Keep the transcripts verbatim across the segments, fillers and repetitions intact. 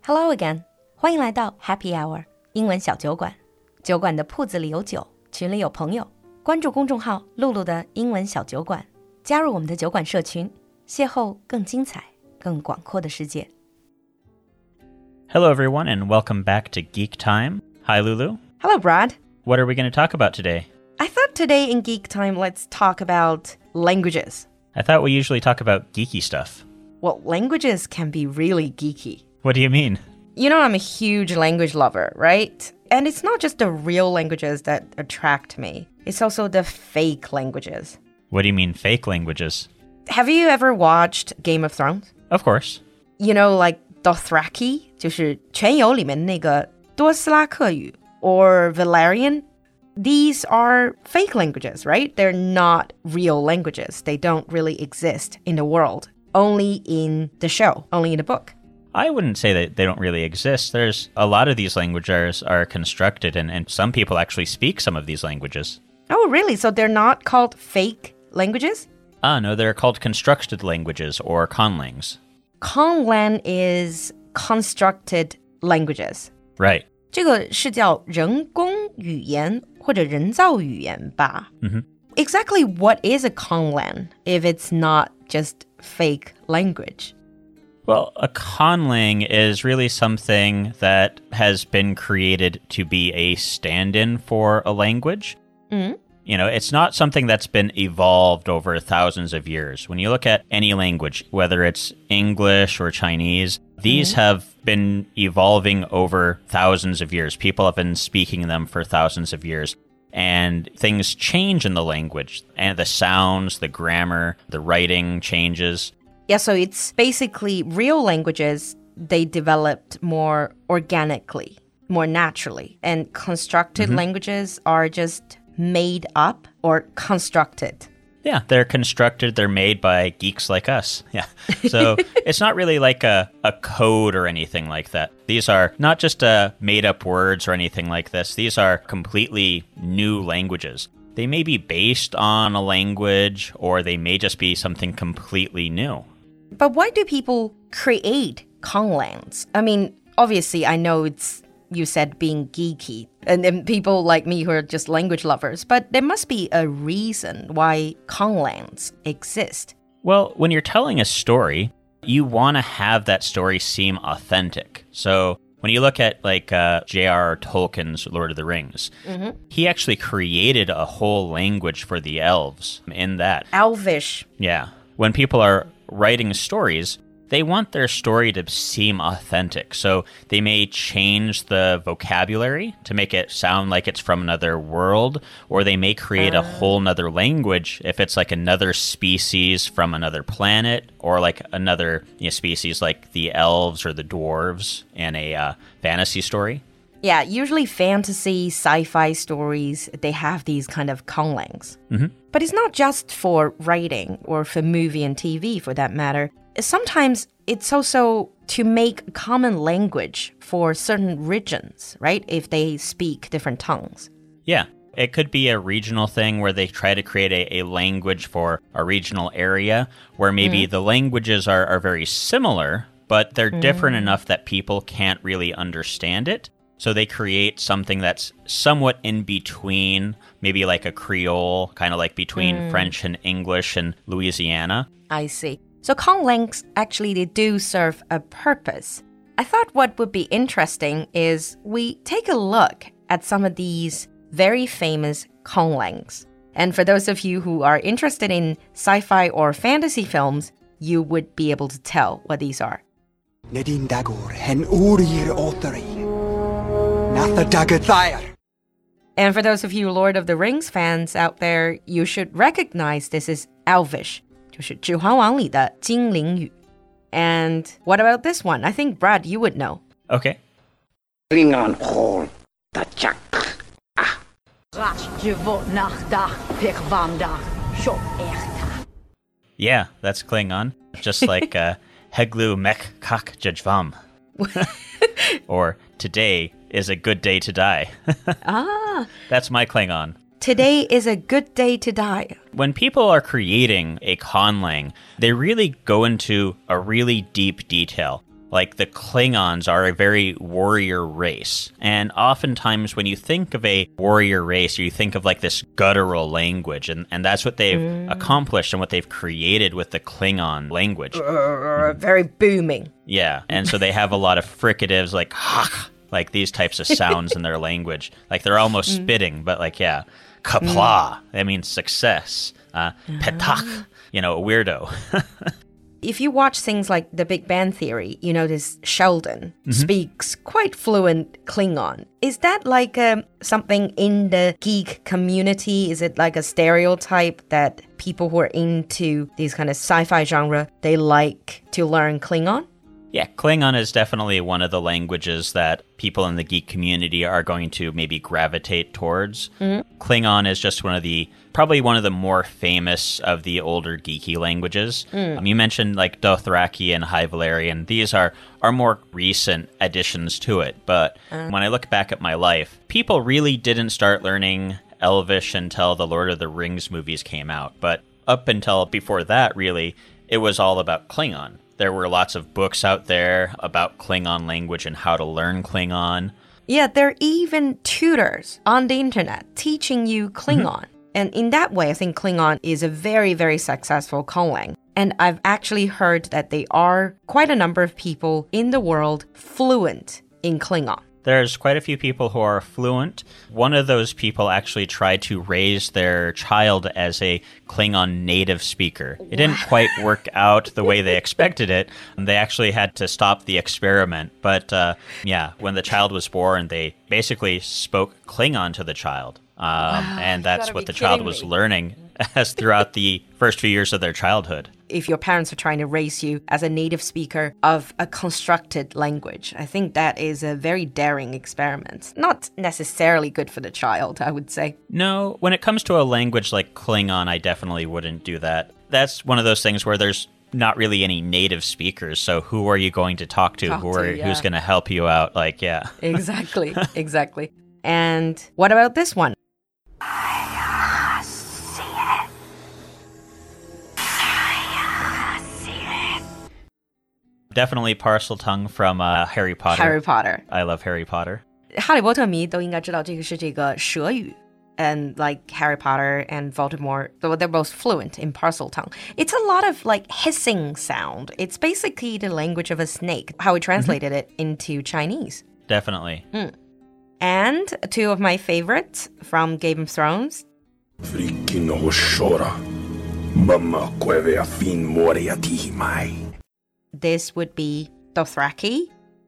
Hello again， 欢迎来到 Happy Hour 英文小酒馆。酒馆的铺子里有酒，群里有朋友。关注公众号“露露的英文小酒馆”，加入我们的酒馆社群，邂逅更精彩、更广阔的世界。 Hello, everyone, and welcome back to Geek Time. Hi, Lulu. Hello, Brad. What are we going to talk about today? I thought today in Geek Time, let's talk about languages. I thought we usually talk about geeky stuff. Well, languages can be really geeky. What do you mean? You know, I'm a huge language lover, right? And it's not just the real languages that attract me. It's also the fake languages. What do you mean fake languages? Have you ever watched Game of Thrones? Of course. You know, like Dothraki, 就是全游里面那个多斯拉克语, or Valerian. These are fake languages, right? They're not real languages. They don't really exist in the world. Only in the show, only in the book. I wouldn't say that they don't really exist. There's a lot of these languages are constructed, and, and some people actually speak some of these languages. Oh, really? So they're not called fake languages? Ah, no, they're called constructed languages, or conlangs. Conlang is constructed languages. Right. 这个是叫人工语言或者人造语言吧? Mm-hmm. Exactly what is a conlang if it's not just fake language? Well, a conlang is really something that has been created to be a stand-in for a language. Mm-hmm. You know, it's not something that's been evolved over thousands of years. When you look at any language, whether it's English or Chinese, these mm-hmm. have been evolving over thousands of years. People have been speaking them for thousands of years. And things change in the language. And the sounds, the grammar, the writing changes. Yeah, so it's basically real languages, they developed more organically, more naturally. And constructed mm-hmm. languages are just made up or constructed. Yeah, they're constructed, they're made by geeks like us. Yeah. So it's not really like a, a code or anything like that. These are not just uh, made up words or anything like this. These are completely new languages. They may be based on a language, or they may just be something completely new. But why do people create conlangs? I mean, obviously, I know it's, you said, being geeky, and then people like me who are just language lovers, but there must be a reason why conlangs exist. Well, when you're telling a story, you want to have that story seem authentic. So when you look at like uh, J R R Tolkien's Lord of the Rings, mm-hmm. he actually created a whole language for the elves in that. Elvish. Yeah. When people are writing stories, they want their story to seem authentic. So they may change the vocabulary to make it sound like it's from another world, or they may create uh. a whole nother language if it's like another species from another planet, or like another you know, species like the elves or the dwarves in a uh, fantasy story. Yeah, usually fantasy, sci-fi stories, they have these kind of conlangs. Mm-hmm. But it's not just for writing or for movie and T V for that matter. Sometimes it's also to make a common language for certain regions, right? If they speak different tongues. Yeah, it could be a regional thing where they try to create a, a language for a regional area where maybe mm. the languages are, are very similar, but they're mm. different enough that people can't really understand it. So they create something that's somewhat in between, maybe like a Creole, kind of like between mm. French and English and Louisiana. I see. So conlangs, actually, they do serve a purpose. I thought what would be interesting is we take a look at some of these very famous conlangs. And for those of you who are interested in sci-fi or fantasy films, you would be able to tell what these are. Nedin Dagor hen Urir Otari. And for those of you Lord of the Rings fans out there, you should recognize this is Elvish, 就是《指环王》里的精灵语. And what about this one? I think, Brad, you would know. Okay. Yeah, that's Klingon. Just like uh, Heglu Mek Kak Jajvam. Or today is a good day to die. Ah. That's my Klingon. Today is a good day to die. When people are creating a conlang, they really go into a really deep detail. Like the Klingons are a very warrior race. And oftentimes when you think of a warrior race, you think of like this guttural language. And, and that's what they've mm. accomplished and what they've created with the Klingon language. Uh, very booming. Yeah. And so they have a lot of fricatives like hach, like these types of sounds in their language. Like they're almost mm. spitting, but like, yeah. Kapla, mm. that means success. Uh, petach, you know, a weirdo. If you watch things like The Big Bang Theory, you notice Sheldon mm-hmm. speaks quite fluent Klingon. Is that like um, something in the geek community? Is it like a stereotype that people who are into these kind of sci-fi genre, they like to learn Klingon? Yeah, Klingon is definitely one of the languages that people in the geek community are going to maybe gravitate towards. Mm-hmm. Klingon is just one of the, probably one of the more famous of the older geeky languages. Mm. Um, you mentioned like Dothraki and High Valyrian. These are, are more recent additions to it. But mm. when I look back at my life, people really didn't start learning Elvish until the Lord of the Rings movies came out. But up until before that, really, it was all about Klingon. There were lots of books out there about Klingon language and how to learn Klingon. Yeah, there are even tutors on the internet teaching you Klingon. Mm-hmm. And in that way, I think Klingon is a very, very successful calling. And I've actually heard that there are quite a number of people in the world fluent in Klingon. There's quite a few people who are fluent. One of those people actually tried to raise their child as a Klingon native speaker. It didn't quite work out the way they expected it. They actually had to stop the experiment. But uh, yeah, when the child was born, they basically spoke Klingon to the child. Um, wow, and that's what the child was me. learning as throughout the first few years of their childhood. If your parents are trying to raise you as a native speaker of a constructed language, I think that is a very daring experiment. Not necessarily good for the child, I would say. No, when it comes to a language like Klingon, I definitely wouldn't do that. That's one of those things where there's not really any native speakers, so who are you going to talk to? Talk who to, are, yeah. Who's going to help you out? Like, yeah. Exactly, exactly. And what about this one? Definitely Parseltongue from uh, Harry Potter. Harry Potter. I love Harry Potter. 哈利波特迷都应该知道这个是这个蛇语. And like Harry Potter and Voldemort, they're both fluent in Parseltongue. It's a lot of like hissing sound. It's basically the language of a snake, how we translated mm-hmm. it into Chinese. Definitely. Mm. And two of my favorites from Game of Thrones. Freaking Hoshora. Mama queve afin moriatihi mai. This would be Dothraki.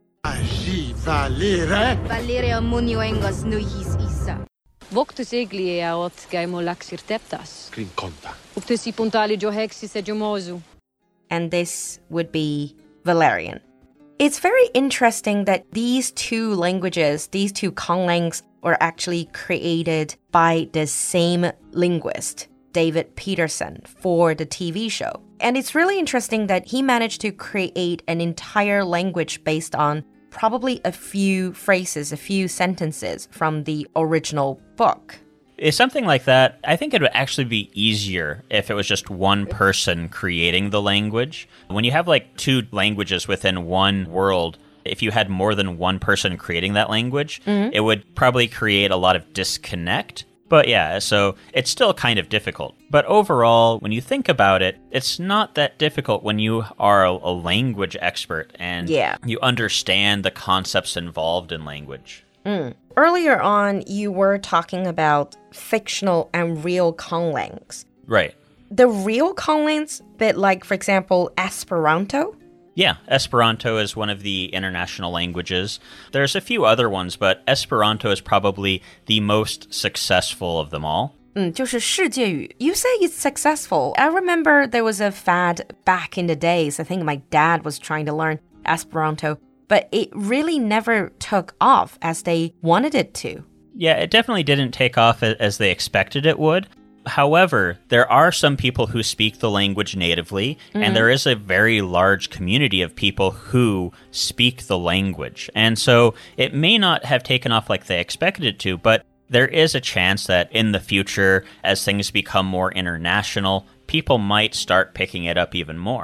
Agi valere. Valere amunioengos nuihis isa. Voctus egli eaot gaimo laxir teptas. Crinconta. Uctus ipuntali johexis egemosu. And this would be Valyrian. It's very interesting that these two languages, these two Konglangs, were actually created by the same linguist, David Peterson, for the T V show. And it's really interesting that he managed to create an entire language based on probably a few phrases, a few sentences from the original book. If something like that, I think it would actually be easier if it was just one person creating the language. When you have like two languages within one world, if you had more than one person creating that language, mm-hmm. it would probably create a lot of disconnect. But yeah, so it's still kind of difficult. But overall, when you think about it, it's not that difficult when you are a, a language expert and yeah. you understand the concepts involved in language. Mm. Earlier on, you were talking about fictional and real Konglangs. Right. The real Konglangs, bit like, for example, Esperanto? Yeah, Esperanto is one of the international languages. There's a few other ones, but Esperanto is probably the most successful of them all. 嗯，就是世界语. You say it's successful. I remember there was a fad back in the days. I think my dad was trying to learn Esperanto, but it really never took off as they wanted it to. Yeah, it definitely didn't take off as they expected it would. However, there are some people who speak the language natively, mm-hmm. and there is a very large community of people who speak the language. And so it may not have taken off like they expected it to, but there is a chance that in the future, as things become more international, people might start picking it up even more.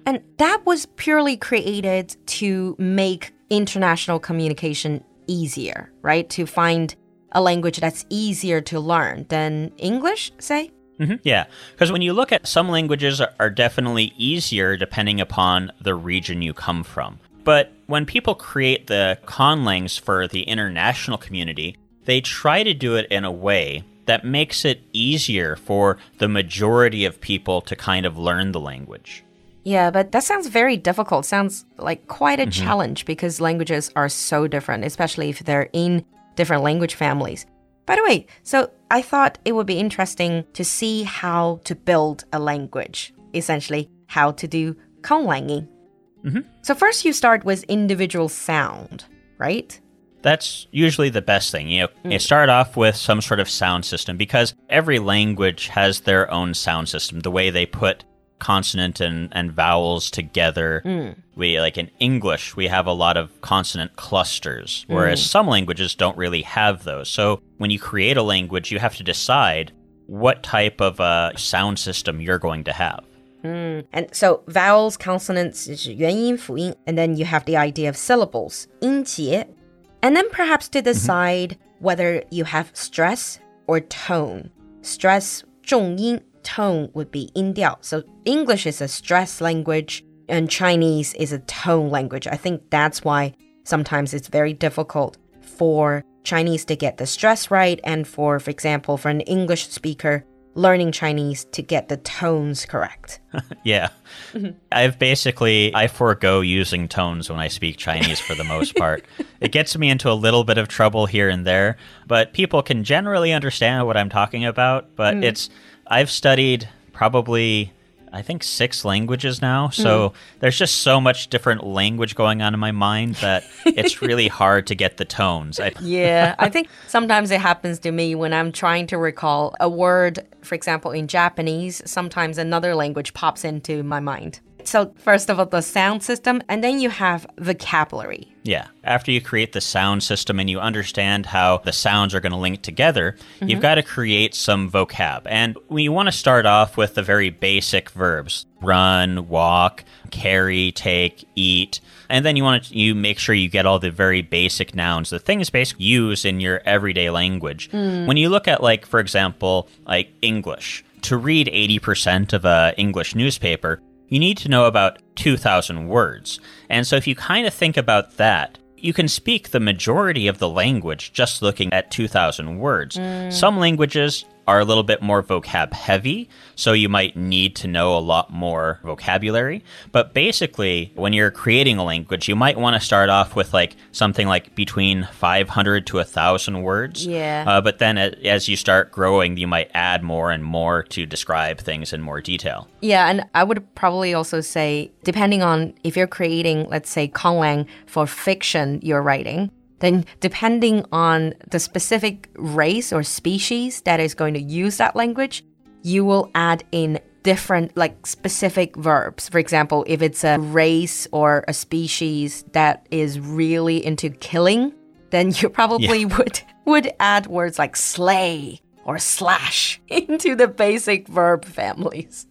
And that was purely created to make international communication easier, right? To find a language that's easier to learn than English, say? Mm-hmm. Yeah, because when you look at some languages are, are definitely easier depending upon the region you come from. But when people create the conlangs for the international community, they try to do it in a way that makes it easier for the majority of people to kind of learn the language. Yeah, but that sounds very difficult. Sounds like quite a mm-hmm. challenge because languages are so different, especially if they're in different language families. By the way, so I thought it would be interesting to see how to build a language, essentially how to do conlanging. Mm-hmm. So first you start with individual sound, right? That's usually the best thing. You know, mm. you start off with some sort of sound system because every language has their own sound system, the way they put consonant and, and vowels together. Mm. We like in English, we have a lot of consonant clusters, whereas mm. some languages don't really have those. So when you create a language, you have to decide what type of a sound system you're going to have. Mm. And so vowels, consonants is 元音, 辅音, and then you have the idea of syllables, 音节. And then perhaps to decide mm-hmm. whether you have stress or tone. Stress, 重音, tone would be 音调. So English is a stress language and Chinese is a tone language. I think that's why sometimes it's very difficult for Chinese to get the stress right and for, for example, for an English speaker learning Chinese to get the tones correct. Yeah. Mm-hmm. I've basically, I forego using tones when I speak Chinese for the most part. It gets me into a little bit of trouble here and there, but people can generally understand what I'm talking about. But mm. it's, I've studied probably, I think, six languages now. So mm. there's just so much different language going on in my mind that it's really hard to get the tones. I yeah, I think sometimes it happens to me when I'm trying to recall a word, for example, in Japanese, sometimes another language pops into my mind. So first of all, the sound system, and then you have vocabulary. Yeah. After you create the sound system and you understand how the sounds are going to link together, mm-hmm. you've got to create some vocab. And we want to start off with the very basic verbs. Run, walk, carry, take, eat. And then you want to you make sure you get all the very basic nouns, the things basically used in your everyday language. Mm. When you look at, like, for example, like English, to read eighty percent of an English newspaper, you need to know about two thousand words. And so if you kind of think about that, you can speak the majority of the language just looking at two thousand words. Mm. Some languages are a little bit more vocab heavy, so you might need to know a lot more vocabulary. But basically, when you're creating a language, you might want to start off with like something like between five hundred to one thousand words. Yeah. Uh, but then as you start growing, you might add more and more to describe things in more detail. Yeah, and I would probably also say, depending on if you're creating, let's say, conlang for fiction you're writing, then depending on the specific race or species that is going to use that language, you will add in different, like, specific verbs. For example, if it's a race or a species that is really into killing, then you probably yeah. would, would add words like slay or slash into the basic verb families.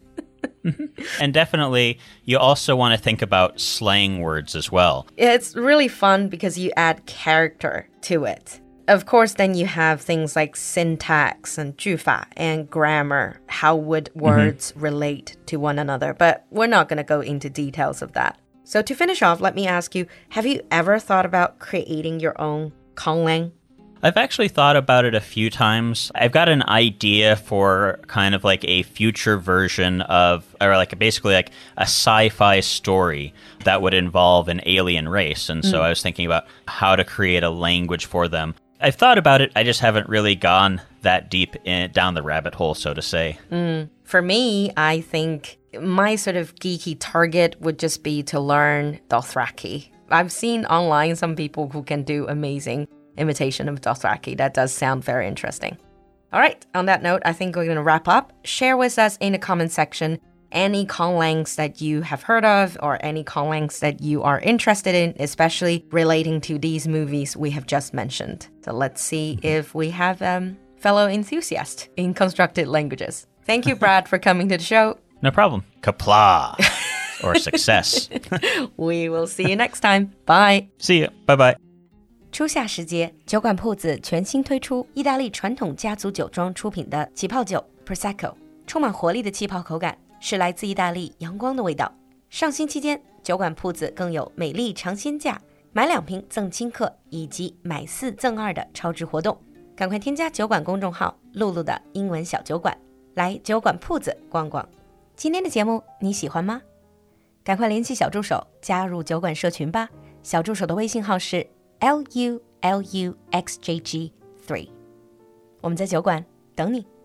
And definitely, you also want to think about slang words as well. It's really fun because you add character to it. Of course, then you have things like syntax and 句法 and grammar. How would words mm-hmm. relate to one another? But we're not going to go into details of that. So to finish off, let me ask you, have you ever thought about creating your own conlang? I've actually thought about it a few times. I've got an idea for kind of like a future version of, or like basically like a sci-fi story that would involve an alien race. And so mm. I was thinking about how to create a language for them. I've thought about it. I just haven't really gone that deep in, down the rabbit hole, so to say. Mm. For me, I think my sort of geeky target would just be to learn Dothraki. I've seen online some people who can do amazing imitation of Dothraki. That does sound very interesting. All right, on that note, I think we're going to wrap up. Share with us in the comment section any conlangs that you have heard of or any conlangs that you are interested in, especially relating to these movies we have just mentioned. So let's see if we have a um, fellow enthusiast in constructed languages. Thank you, Brad, for coming to the show. No problem. Kapla. or success. We will see you next time. Bye. See you. Bye bye. 初夏时节，酒馆铺子全新推出意大利传统家族酒庄出品的起泡酒 Prosecco， 充满活力的气泡口感，是来自意大利阳光的味道。上新期间，酒馆铺子更有美丽尝鲜价，买两瓶赠轻客以及买四赠二的超值活动。赶快添加酒馆公众号露露的英文小酒馆，来酒馆铺子逛逛。今天的节目你喜欢吗？赶快联系小助手加入酒馆社群吧，小助手的微信号是 L U L U X J G three， 我们在酒馆等你。